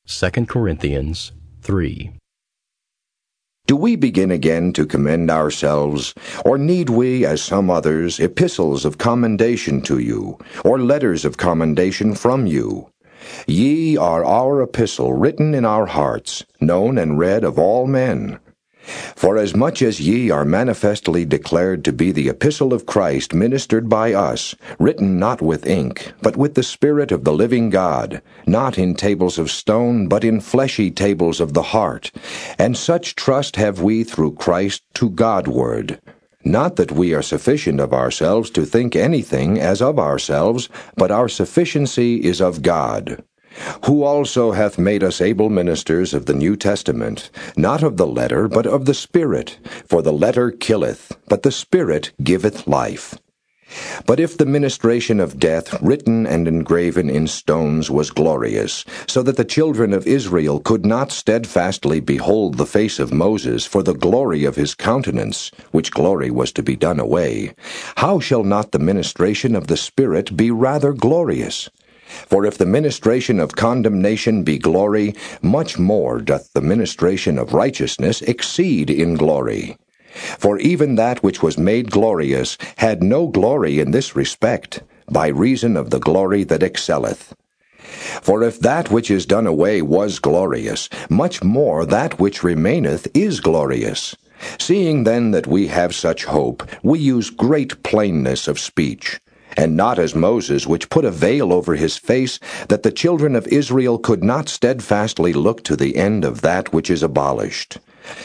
2 Corinthians 3. Do we begin again to commend ourselves, or need we, as some others, epistles of commendation to you, or letters of commendation from you? Ye are our epistle written in our hearts, known and read of all men. Forasmuch as ye are manifestly declared to be the epistle of Christ ministered by us, written not with ink, but with the Spirit of the living God, not in tables of stone, but in fleshy tables of the heart. And such trust have we through Christ to Godward. Not that we are sufficient of ourselves to think anything as of ourselves, but our sufficiency is of God, who also hath made us able ministers of the New Testament, not of the letter, but of the Spirit. For the letter killeth, but the Spirit giveth life. But if the ministration of death, written and engraven in stones, was glorious, so that the children of Israel could not steadfastly behold the face of Moses for the glory of his countenance, which glory was to be done away, how shall not the ministration of the Spirit be rather glorious? For if the ministration of condemnation be glory, much more doth the ministration of righteousness exceed in glory. For even that which was made glorious had no glory in this respect, by reason of the glory that excelleth. For if that which is done away was glorious, much more that which remaineth is glorious. Seeing then that we have such hope, we use great plainness of speech, and not as Moses, which put a veil over his face, that the children of Israel could not steadfastly look to the end of that which is abolished.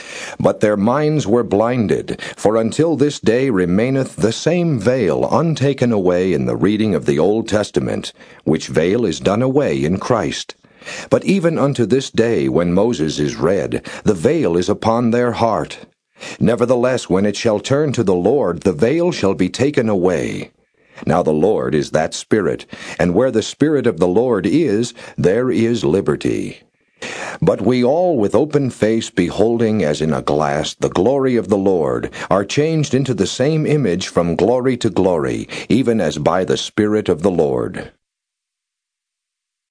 But their minds were blinded, for until this day remaineth the same veil untaken away in the reading of the Old Testament, which veil is done away in Christ. But even unto this day, when Moses is read, the veil is upon their heart. Nevertheless, when it shall turn to the Lord, the veil shall be taken away. Now the Lord is that Spirit, and where the Spirit of the Lord is, there is liberty. But we all with open face beholding as in a glass the glory of the Lord, are changed into the same image from glory to glory, even as by the Spirit of the Lord.